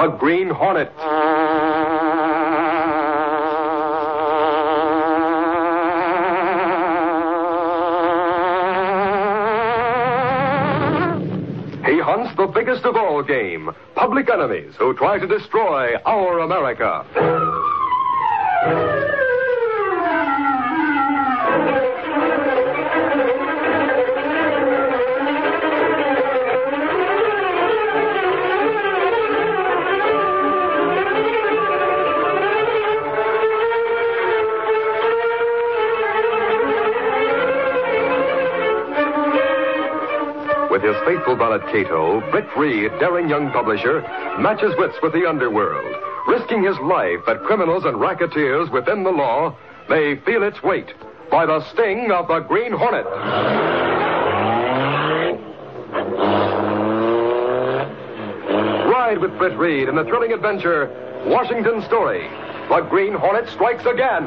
the Green Hornet. He hunts the biggest of all game, public enemies who try to destroy our America. With his faithful valet Cato, Britt Reed, daring young publisher, matches wits with the underworld. Risking his life that criminals and racketeers within the law may feel its weight by the sting of the Green Hornet. Ride with Britt Reed in the thrilling adventure, Washington Story. The Green Hornet strikes again.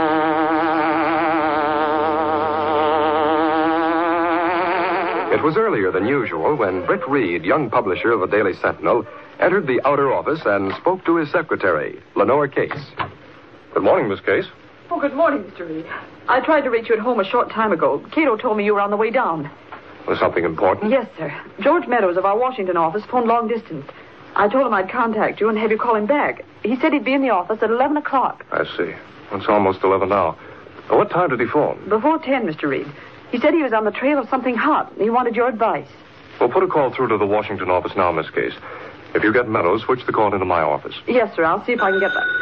It was earlier than usual when Britt Reed, young publisher of the Daily Sentinel, entered the outer office and spoke to his secretary, Lenore Case. Good morning, Miss Case. Oh, good morning, Mr. Reed. I tried to reach you at home a short time ago. Cato told me you were on the way down. Was something important? Yes, sir. George Meadows of our Washington office phoned long distance. I told him I'd contact you and have you call him back. He said he'd be in the office at 11 o'clock. I see. It's almost 11 now. What time did he phone? Before 10, Mr. Reed. He said he was on the trail of something hot, and he wanted your advice. Well, put a call through to the Washington office now, Miss Case. If you get Meadows, switch the call into my office. Yes, sir. I'll see if I can get that.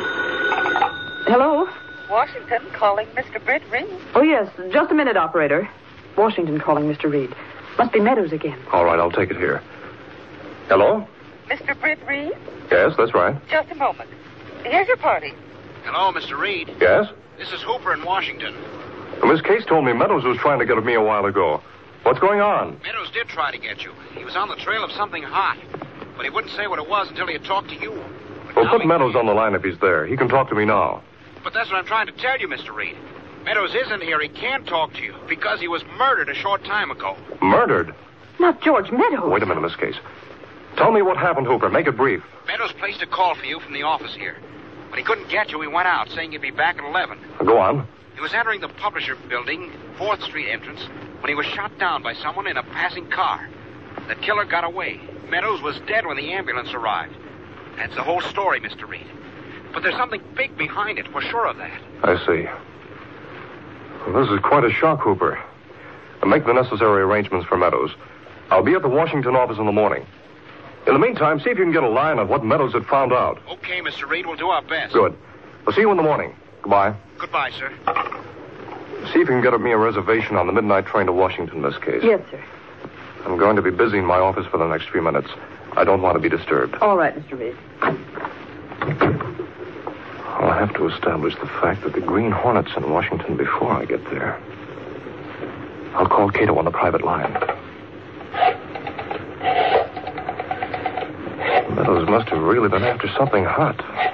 Hello? Washington calling Mr. Britt Reed. Oh, yes. Just a minute, operator. Washington calling Mr. Reed. Must be Meadows again. All right, I'll take it here. Hello? Mr. Britt Reed? Yes, that's right. Just a moment. Here's your party. Hello, Mr. Reed. Yes? This is Hooper in Washington. Miss Case told me Meadows was trying to get at me a while ago. What's going on? Meadows did try to get you. He was on the trail of something hot. But he wouldn't say what it was until he had talked to you. Well, put Meadows on the line if he's there. He can talk to me now. But that's what I'm trying to tell you, Mr. Reed. Meadows isn't here. He can't talk to you because he was murdered a short time ago. Murdered? Not George Meadows. Wait a minute, Miss Case. Tell me what happened, Hooper. Make it brief. Meadows placed a call for you from the office here. When he couldn't get you, he went out, saying he'd be back at 11. Go on. He was entering the publisher building, 4th Street entrance, when he was shot down by someone in a passing car. The killer got away. Meadows was dead when the ambulance arrived. That's the whole story, Mr. Reed. But there's something big behind it. We're sure of that. I see. Well, this is quite a shock, Hooper. I'll make the necessary arrangements for Meadows. I'll be at the Washington office in the morning. In the meantime, see if you can get a line on what Meadows had found out. Okay, Mr. Reed. We'll do our best. Good. I'll see you in the morning. Goodbye. Goodbye, sir. See if you can get me a reservation on the midnight train to Washington, Miss Case. Yes, sir. I'm going to be busy in my office for the next few minutes. I don't want to be disturbed. All right, Mr. Reed. I'll have to establish the fact that the Green Hornet's in Washington before I get there. I'll call Cato on the private line. Meadows must have really been after something hot.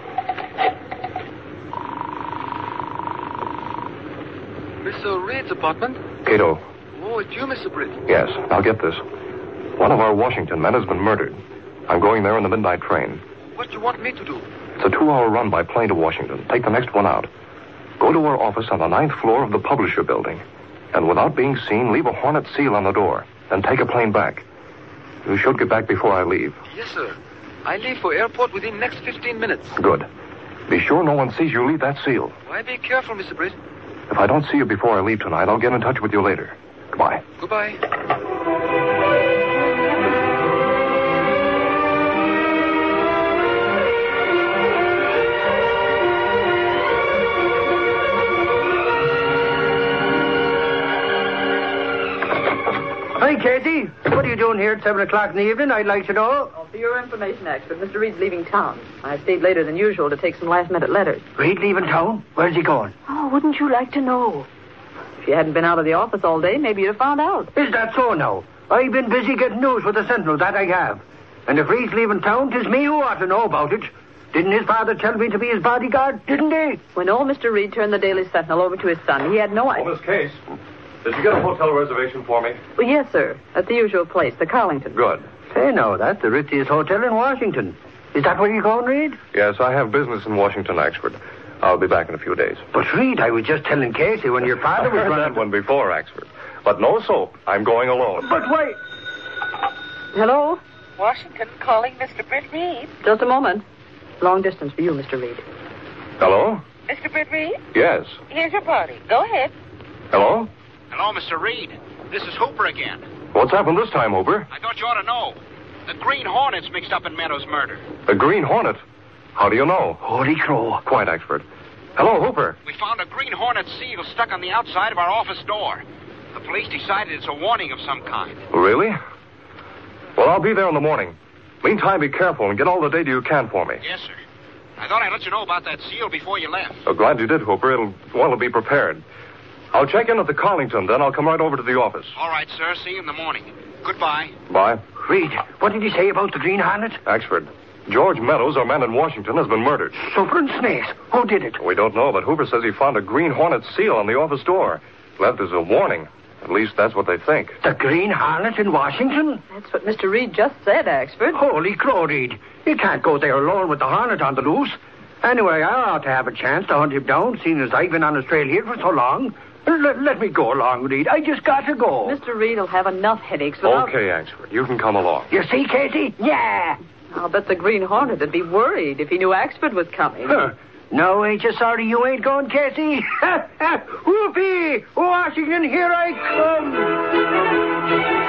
Mr. Reed's apartment? Cato. Oh, it's you, Mr. Britt. Yes, I'll get this. One of our Washington men has been murdered. I'm going there on the midnight train. What do you want me to do? It's a 2-hour run by plane to Washington. Take the next one out. Go to our office on the 9th floor of the publisher building. And without being seen, leave a Hornet seal on the door. Then take a plane back. You should get back before I leave. Yes, sir. I leave for airport within next 15 minutes. Good. Be sure no one sees you leave that seal. Why, be careful, Mr. Britt. If I don't see you before I leave tonight, I'll get in touch with you later. Goodbye. Goodbye. Hi, Katie. What are you doing here at 7 o'clock in the evening? I'd like to know. Oh, for your information, expert, Mr. Reed's leaving town. I stayed later than usual to take some last-minute letters. Reed leaving town? Where's he going? Oh, wouldn't you like to know? If you hadn't been out of the office all day, maybe you'd have found out. Is that so now? I've been busy getting news with the Sentinel, that I have. And if Reed's leaving town, 'tis me who ought to know about it. Didn't his father tell me to be his bodyguard, didn't he? When old Mr. Reed turned the Daily Sentinel over to his son, he had no idea. Miss Case. Did you get a hotel reservation for me? Well, yes, sir. At the usual place, the Carlington. Good. Say, now, that's the ritziest hotel in Washington. Is that where you're going, Reed? Yes, I have business in Washington, Axford. I'll be back in a few days. But, Reed, I was just telling Casey when your father was I heard running... that one before, Axford. But no soap. I'm going alone. But why... Hello? Washington calling Mr. Britt Reed. Just a moment. Long distance for you, Mr. Reed. Hello? Mr. Britt Reed, Yes. here's your party. Go ahead. Hello? Hello, Mr. Reed. This is Hooper again. What's happened this time, Hooper? I thought you ought to know. The Green Hornet's mixed up in Meadows' murder. The Green Hornet. How do you know? Holy crow. Quiet, Axford. Hello, Hooper. We found a Green Hornet seal stuck on the outside of our office door. The police decided it's a warning of some kind. Really? Well, I'll be there in the morning. Meantime, be careful and get all the data you can for me. Yes, sir. I thought I'd let you know about that seal before you left. Oh, glad you did, Hooper. It'll be prepared. I'll check in at the Carlington, then I'll come right over to the office. All right, sir. See you in the morning. Goodbye. Bye. Reed, what did you say about the Green Hornet? Axford, George Meadows, our man in Washington, has been murdered. Suffering snakes. Who did it? We don't know, but Hooper says he found a Green Hornet seal on the office door. Left as a warning. At least that's what they think. The Green Hornet in Washington? That's what Mr. Reed just said, Axford. Holy crow, Reed. You can't go there alone with the Hornet on the loose. Anyway, I ought to have a chance to hunt him down, seeing as I've been on his trail here for so long. Let me go along, Reed. I just got to go. Mr. Reed will have enough headaches without... Okay, Axford, you can come along. You see, Casey? Yeah. I'll bet the Green Hornet would be worried if he knew Axford was coming. Huh. No, ain't you sorry you ain't going, Casey? Whoopee! Washington, here I come!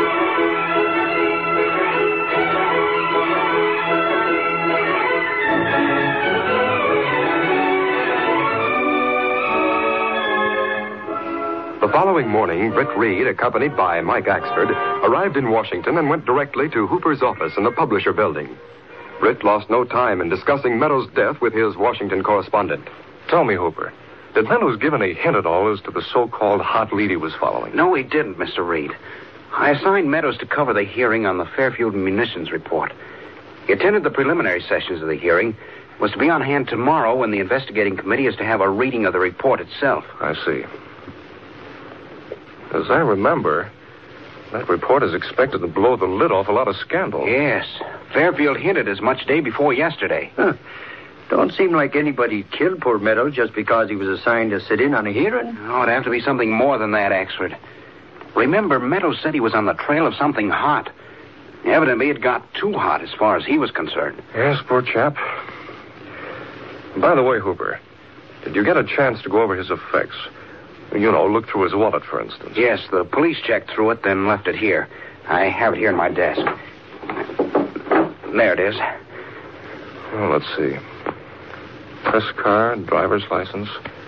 The following morning, Britt Reed, accompanied by Mike Axford, arrived in Washington and went directly to Hooper's office in the Publisher Building. Britt lost no time in discussing Meadows' death with his Washington correspondent. Tell me, Hooper, did Meadows give any hint at all as to the so-called hot lead he was following? No, he didn't, Mr. Reed. I assigned Meadows to cover the hearing on the Fairfield munitions report. He attended the preliminary sessions of the hearing, was to be on hand tomorrow when the investigating committee is to have a reading of the report itself. I see. As I remember, that report is expected to blow the lid off a lot of scandal. Yes. Fairfield hinted as much day before yesterday. Huh. Don't seem like anybody killed poor Meadows just because he was assigned to sit in on a hearing. Oh, it'd have to be something more than that, Axford. Remember, Meadows said he was on the trail of something hot. Evidently, it got too hot as far as he was concerned. Yes, poor chap. By the way, Hooper, did you get a chance to go over his effects? You know, look through his wallet, for instance. Yes, the police checked through it, then left it here. I have it here in my desk. There it is. Well, let's see. Press card, driver's license.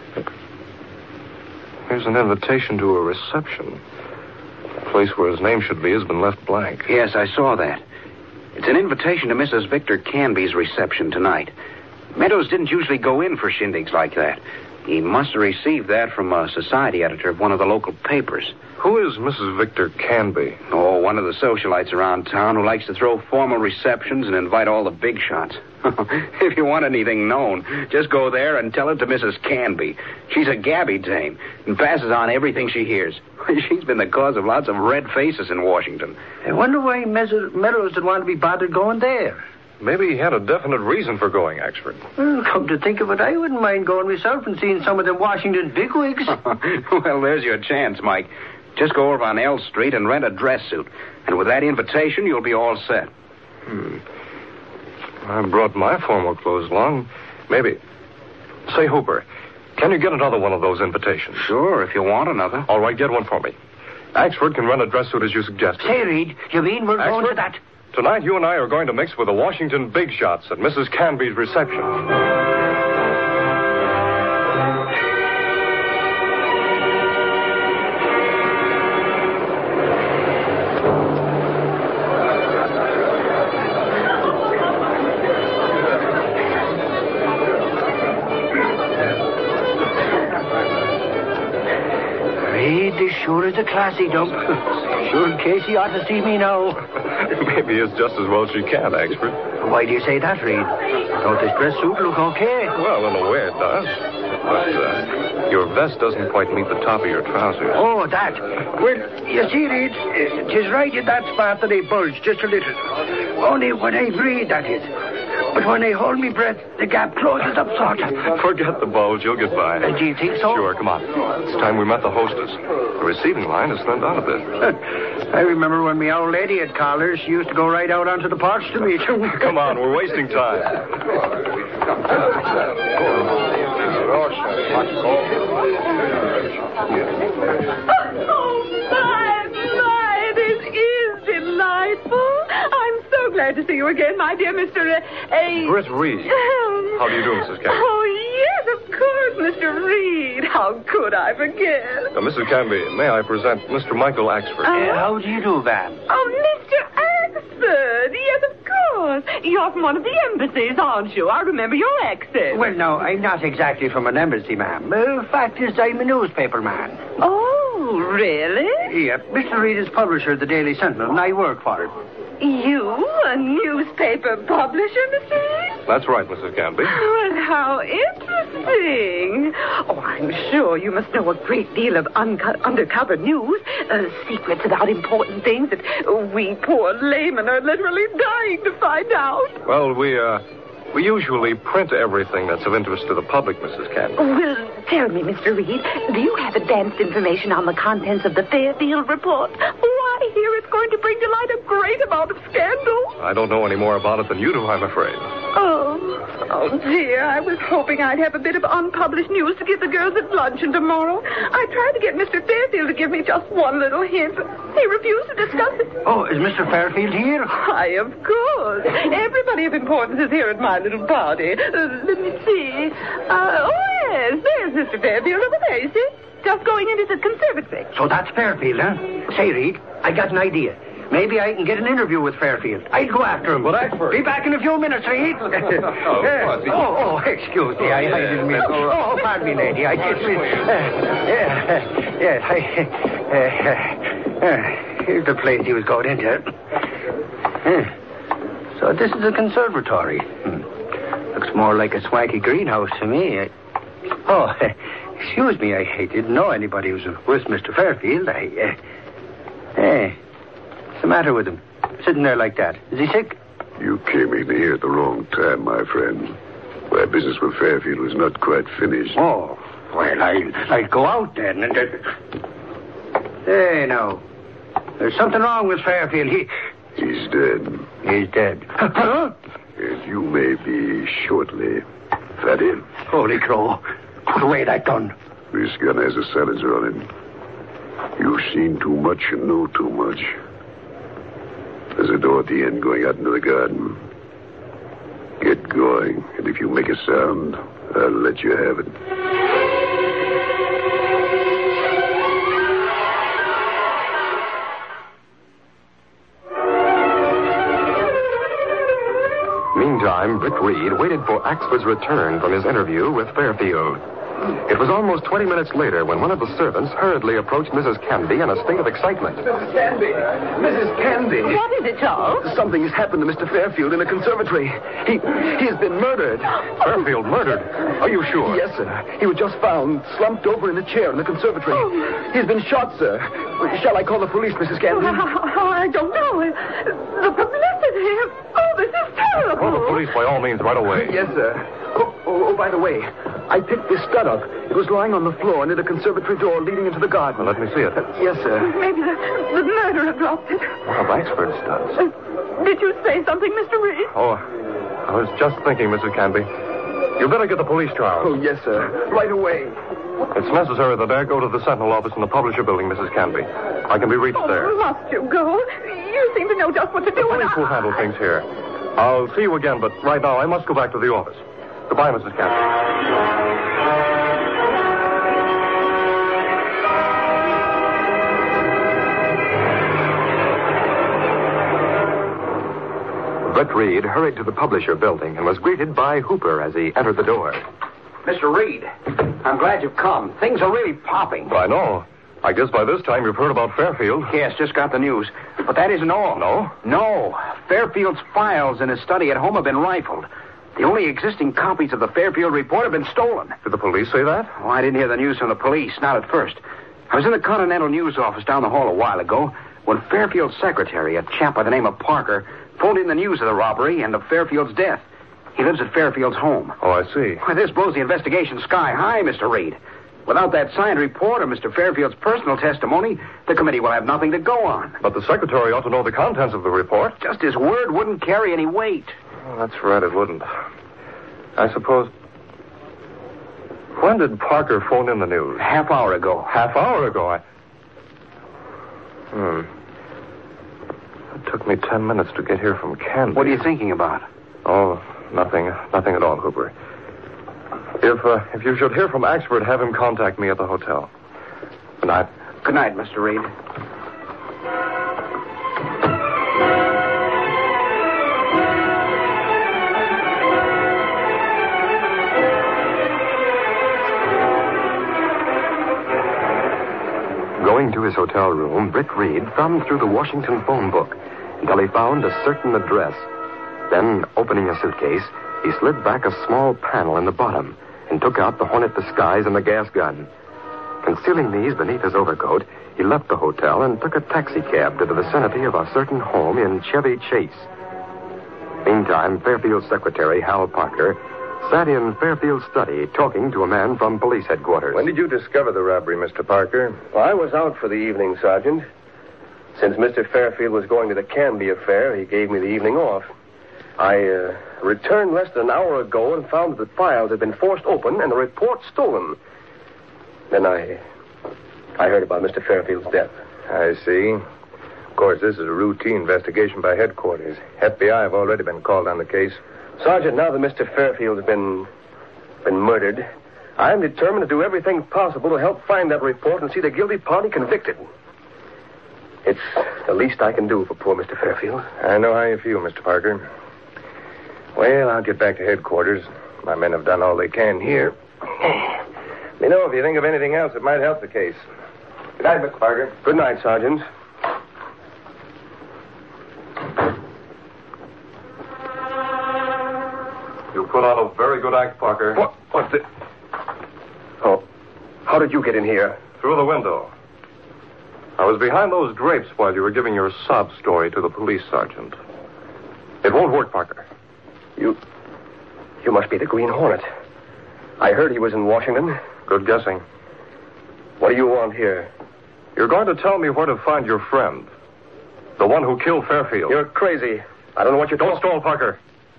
Here's an invitation to a reception. The place where his name should be has been left blank. Yes, I saw that. It's an invitation to Mrs. Victor Canby's reception tonight. Meadows didn't usually go in for shindigs like that. He must have received that from a society editor of one of the local papers. Who is Mrs. Victor Canby? Oh, one of the socialites around town who likes to throw formal receptions and invite all the big shots. If you want anything known, just go there and tell it to Mrs. Canby. She's a gabby dame and passes on everything she hears. She's been the cause of lots of red faces in Washington. I wonder why Meadows would want to be bothered going there. Maybe he had a definite reason for going, Axford. Well, come to think of it, I wouldn't mind going myself and seeing some of the Washington bigwigs. Well, there's your chance, Mike. Just go over on L Street and rent a dress suit. And with that invitation, you'll be all set. I brought my formal clothes along. Maybe. Say, Hooper, can you get another one of those invitations? Sure, if you want another. All right, get one for me. Axford can rent a dress suit as you suggested. Say, Reed, you mean we're going to Axford? that? Tonight, you and I are going to mix with the Washington big shots at Mrs. Canby's reception. Reed, this sure is a classy dump. Sure, Casey ought to see me now. Maybe it's just as well she can, Axford. Why do you say that, Reed? Don't this dress suit look okay? Well, in a way it does. But Your vest doesn't quite meet the top of your trousers. Oh, that. Well, you see, Reed, it is right in that spot that they bulge just a little. Only when I breathe, that is. But when I hold my breath, the gap closes up sort of. Forget the bulge. You'll get by. Do you think so? Sure, come on. It's time we met the hostess. The receiving line has thinned out a bit. I remember when my old lady had callers, she used to go right out onto the porch to meet him. Come on, we're wasting time. My, this is delightful. I'm so glad to see you again, my dear Mr. Britt Reed. How do you do, Mrs. Canby? Oh, yes, of course, Mr. Reed. How could I forget? Mrs. Canby, may I present Mr. Michael Axford? How do you do, Van? Oh, Mr. Axford. Yes, of course. You're from one of the embassies, aren't you? I remember your accent. Well, no, I'm not exactly from an embassy, ma'am. Fact is, I'm a newspaper man. Oh, really? Yeah, Mr. Reed is publisher of the Daily Sentinel, and I work for him. You, a newspaper publisher, Mr. Reed? That's right, Mrs. Canby. Well, how interesting. Oh, I'm sure you must know a great deal of undercover news, secrets about important things that we poor laymen are literally dying to find out. Well, we usually print everything that's of interest to the public, Mrs. Canby. Well, tell me, Mr. Reed, do you have advanced information on the contents of the Fairfield report? Why, here it's going to bring to light a great amount of scandal. I don't know any more about it than you do, I'm afraid. Oh, dear. I was hoping I'd have a bit of unpublished news to give the girls at luncheon tomorrow. I tried to get Mr. Fairfield to give me just one little hint, but he refused to discuss it. Oh, is Mr. Fairfield here? Why, of course. Everybody of importance is here at my little party. Let me see. Yes, there's Mr. Fairfield over there, you see? Just going into the conservatory. So that's Fairfield, huh? Say, Reed, I got an idea. Maybe I can get an interview with Fairfield. I'll go after him. But Axford. Be back in a few minutes, Reed. Excuse me. I didn't mean... Oh, pardon me, lady. I didn't mean... Here's the place he was going into. So this is a conservatory. Looks more like a swanky greenhouse to me. Excuse me. I didn't know anybody was with Mr. Fairfield. What's the matter with him? Sitting there like that. Is he sick? You came in here at the wrong time, my friend. My business with Fairfield was not quite finished. Oh, well, I'll go out then. Hey, now. There's something wrong with Fairfield. He's dead. He's dead. Huh? And you may be shortly. That it? Holy crow. Put away that gun. This gun has a silencer on it. You've seen too much and know too much. There's a door at the end going out into the garden. Get going, and if you make a sound, I'll let you have it. Meantime, Britt Reed waited for Axford's return from his interview with Fairfield. It was almost 20 minutes later when one of the servants hurriedly approached Mrs. Canby in a state of excitement. Mrs. Canby! Mrs. Canby! What is it, Charles? Something has happened to Mr. Fairfield in the conservatory. He has been murdered. Fairfield murdered? Are you sure? Yes, sir. He was just found slumped over in a chair in the conservatory. He's been shot, sir. Shall I call the police, Mrs. Canby? I don't know. The publicity. Oh, this is terrible. Call the police by all means right away. Yes, sir. By the way, I picked this stud up. It was lying on the floor near the conservatory door leading into the garden. Well, let me see it. Yes, sir. Maybe the murderer dropped it. One of Axford's studs. Did you say something, Mr. Reed? Oh, I was just thinking, Mrs. Canby. You better get the police, Charles. Oh, yes, sir. Right away. It's necessary that I go to the Sentinel office in the Publisher building, Mrs. Canby. I can be reached there. Must you go? You seem to know just what to do. The police will handle things here. I'll see you again, but right now I must go back to the office. Goodbye, Mrs. Canby. Britt Reed hurried to the Publisher building and was greeted by Hooper as he entered the door. Mr. Reed, I'm glad you've come. Things are really popping. I know. I guess by this time you've heard about Fairfield. Yes, just got the news. But that isn't all. No? No. Fairfield's files in his study at home have been rifled. The only existing copies of the Fairfield report have been stolen. Did the police say that? Oh, I didn't hear the news from the police, not at first. I was in the Continental News office down the hall a while ago when Fairfield's secretary, a chap by the name of Parker, phoned in the news of the robbery and of Fairfield's death. He lives at Fairfield's home. Oh, I see. Why, this blows the investigation sky high, Mr. Reed. Without that signed report or Mr. Fairfield's personal testimony, the committee will have nothing to go on. But the secretary ought to know the contents of the report. Just his word wouldn't carry any weight. Oh, that's right, it wouldn't. I suppose... When did Parker phone in the news? Half hour ago. Half hour ago? It took me 10 minutes to get here from Canby. What are you thinking about? Oh, nothing. Nothing at all, Hooper. If you should hear from Axford, have him contact me at the hotel. Good night. Good night, Mr. Reed. Going to his hotel room, Britt Reed thumbed through the Washington phone book until he found a certain address. Then, opening a suitcase, he slid back a small panel in the bottom and took out the Hornet disguise and the gas gun. Concealing these beneath his overcoat, he left the hotel and took a taxicab to the vicinity of a certain home in Chevy Chase. Meantime, Fairfield's secretary, Hal Parker, sat in Fairfield's study talking to a man from police headquarters. When did you discover the robbery, Mr. Parker? Well, I was out for the evening, Sergeant. Since Mr. Fairfield was going to the Canby affair, he gave me the evening off. I returned less than an hour ago and found that the files had been forced open and the report stolen. Then I heard about Mr. Fairfield's death. I see. Of course, this is a routine investigation by headquarters. FBI have already been called on the case. Sergeant, now that Mr. Fairfield has been murdered, I'm determined to do everything possible to help find that report and see the guilty party convicted. It's the least I can do for poor Mr. Fairfield. I know how you feel, Mr. Parker. Well, I'll get back to headquarters. My men have done all they can here. Let me know if you think of anything else that might help the case. Good night, Mr. Parker. Good night, Sergeant. You put on a very good act, Parker. What's the... Oh, how did you get in here? Through the window. I was behind those drapes while you were giving your sob story to the police sergeant. It won't work, Parker. You must be the Green Hornet. I heard he was in Washington. Good guessing. What do you want here? You're going to tell me where to find your friend. The one who killed Fairfield. You're crazy. I don't know what you're Don't stall, Parker.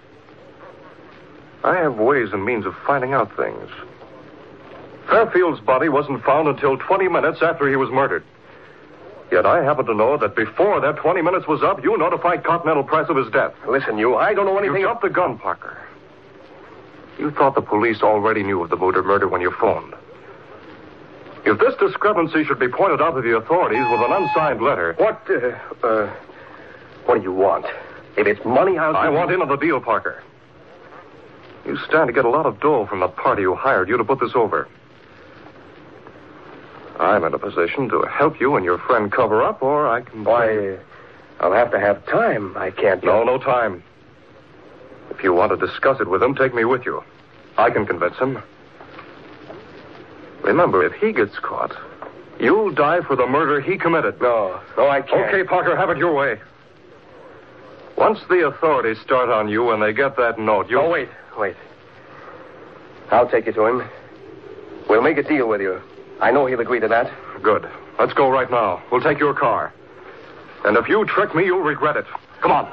I have ways and means of finding out things. Fairfield's body wasn't found until 20 minutes after he was murdered. Yet I happen to know that before that 20 minutes was up, you notified Continental Press of his death. Listen, I don't know anything... You jumped the gun, Parker. You thought the police already knew of the murder when you phoned. If this discrepancy should be pointed out to the authorities with an unsigned letter... What do you want? If it's money, I want in on the deal, Parker. You stand to get a lot of dough from the party who hired you to put this over. I'm in a position to help you and your friend cover up, or I can... Why, I'll have to have time. I can't... No time. If you want to discuss it with him, take me with you. I can convince him. Remember, if he gets caught, you'll die for the murder he committed. No, I can't. Okay, Parker, have it your way. Once the authorities start on you and they get that note, you... Oh, wait. I'll take you to him. We'll make a deal with you. I know he'll agree to that. Good. Let's go right now. We'll take your car. And if you trick me, you'll regret it. Come on.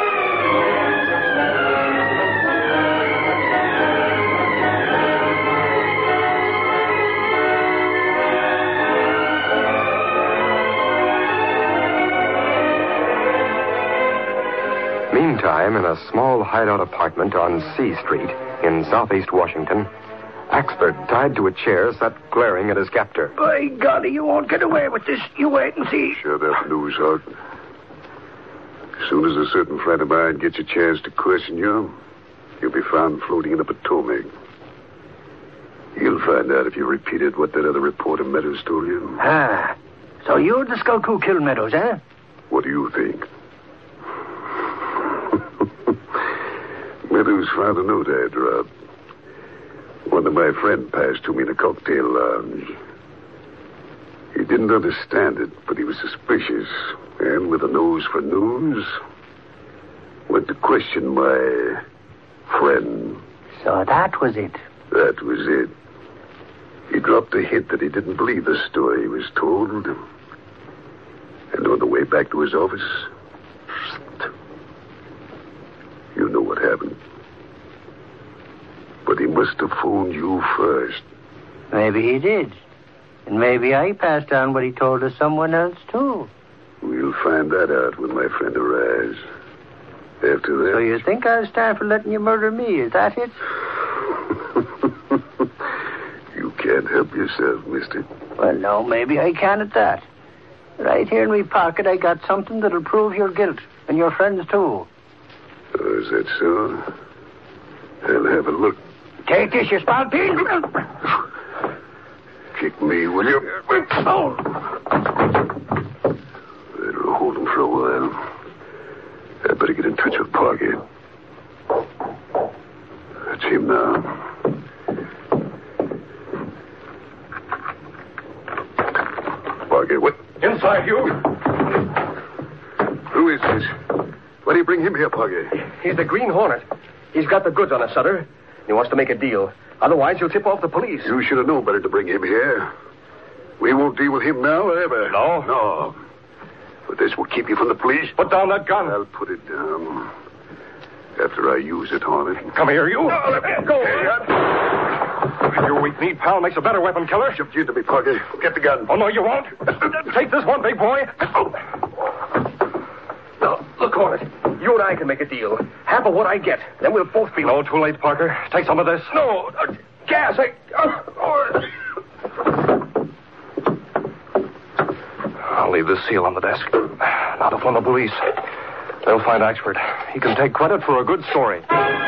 Meantime, in a small hideout apartment on C Street in southeast Washington, Axford, tied to a chair, sat glaring at his captor. By golly, you won't get away with this. You wait and see. Shut up, news hog. As soon as a certain friend of mine gets a chance to question you, you'll be found floating in the Potomac. You'll find out if you repeated what that other reporter Meadows told you. Ah, so you're the skunk who killed Meadows, eh? What do you think? Meadows found a note I dropped. One of my friends passed to me in a cocktail lounge. He didn't understand it, but he was suspicious. And with a nose for news, went to question my friend. So that was it. That was it. He dropped a hint that he didn't believe the story he was told. And on the way back to his office, you know what happened. But he must have phoned you first. Maybe he did. And maybe I passed on what he told to someone else, too. We'll find that out when my friend arrives. After that... So you think I'll stand for letting you murder me, is that it? You can't help yourself, mister. Well, no, maybe I can at that. Right here in my pocket, I got something that'll prove your guilt, and your friends, too. Oh, is that so? I'll have a look. Take this, you spalpeen. Kick me, will you? Oh. That'll hold him for a while. I better get in touch with Parker. That's him now. Parker, what? Inside, you. Who is this? Why do you bring him here, Parker? He's the Green Hornet. He's got the goods on us, Sutter. He wants to make a deal. Otherwise, he'll tip off the police. You should have known better to bring him here. We won't deal with him now or ever. No? No. But this will keep you from the police. Put down that gun. I'll put it down. After I use it, Hornet. Come here, you. No, let me go. Your weak-kneed pal makes a better weapon killer. Shift you to me, Parker. Get the gun. Oh, no, you won't. Take this one, big boy. Now, look, Hornet. You and I can make a deal. Half of what I get. Then we'll both be... No, too late, Parker. Take some of this. No. Gas. I'll leave this seal on the desk. Now to phone the police. They'll find Axford. He can take credit for a good story.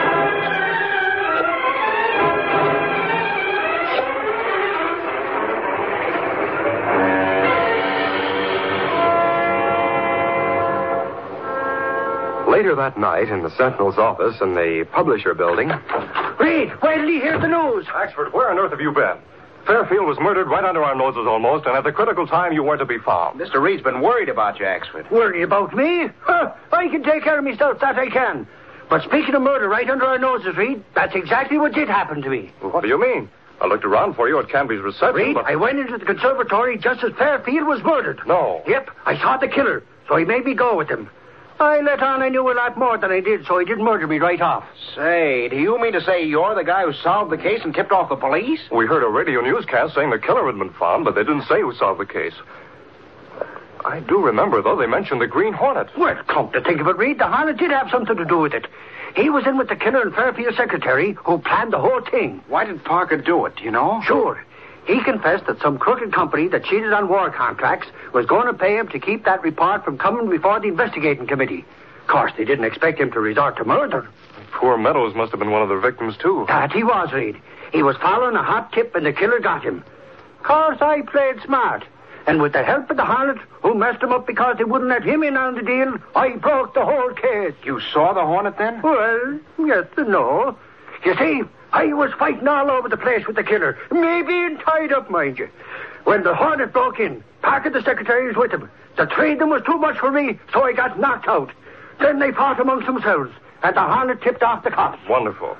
Later that night, in the Sentinel's office in the publisher building... Reed, wait till you hear the news. Axford, where on earth have you been? Fairfield was murdered right under our noses almost, and at the critical time you weren't to be found. Mr. Reed's been worried about you, Axford. Worry about me? Huh, I can take care of myself, that I can. But speaking of murder right under our noses, Reed, that's exactly what did happen to me. What do you mean? I looked around for you at Canby's reception, Reed, but... I went into the conservatory just as Fairfield was murdered. No. Yep, I saw the killer, so he made me go with him. I let on I knew a lot more than I did, so he didn't murder me right off. Say, do you mean to say you're the guy who solved the case and tipped off the police? We heard a radio newscast saying the killer had been found, but they didn't say who solved the case. I do remember, though, they mentioned the Green Hornet. Well, come to think of it, Reed, the Hornet did have something to do with it. He was in with the killer and Fairfield's secretary, who planned the whole thing. Why did Parker do it, do you know? Sure. He confessed that some crooked company that cheated on war contracts was going to pay him to keep that report from coming before the investigating committee. Of course, they didn't expect him to resort to murder. Poor Meadows must have been one of the victims, too. That he was, Reed. He was following a hot tip and the killer got him. Of course, I played smart. And with the help of the Hornet, who messed him up because they wouldn't let him in on the deal, I broke the whole case. You saw the Hornet then? Well, yes and no. You see, I was fighting all over the place with the killer. Me being tied up, mind you. When the Hornet broke in, Parker the secretary was with him. The three of them was too much for me, so I got knocked out. Then they fought amongst themselves, and the Hornet tipped off the cops. Wonderful.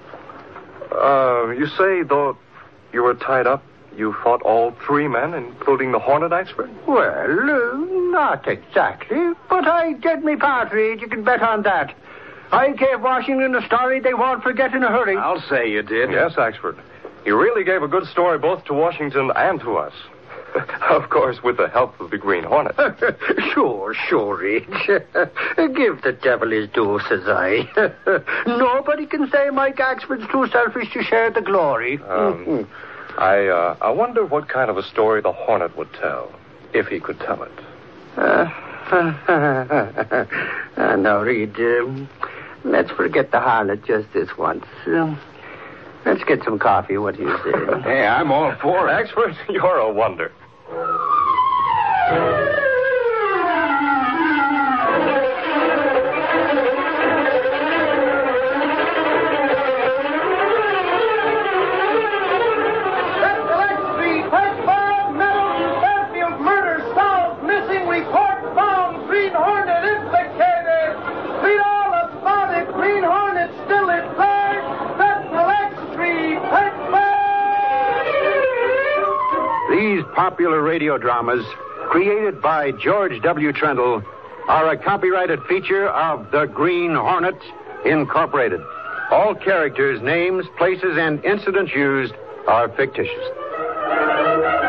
You say, though you were tied up, you fought all three men, including the Hornet, Axford? Well, not exactly, but I did me part, Reed. You can bet on that. I gave Washington a story they won't forget in a hurry. I'll say you did. Yes, Axford. You really gave a good story both to Washington and to us. Of course, with the help of the Green Hornet. Sure, Reed. Give the devil his due, says I. Nobody can say Mike Axford's too selfish to share the glory. I wonder what kind of a story the Hornet would tell, if he could tell it. Now, Reed, let's forget the Hornet just this once. Let's get some coffee. What do you say? Hey, I'm all for it. Axford, you're a wonder. These popular radio dramas, created by George W. Trendle, are a copyrighted feature of the Green Hornet, Incorporated. All characters, names, places, and incidents used are fictitious.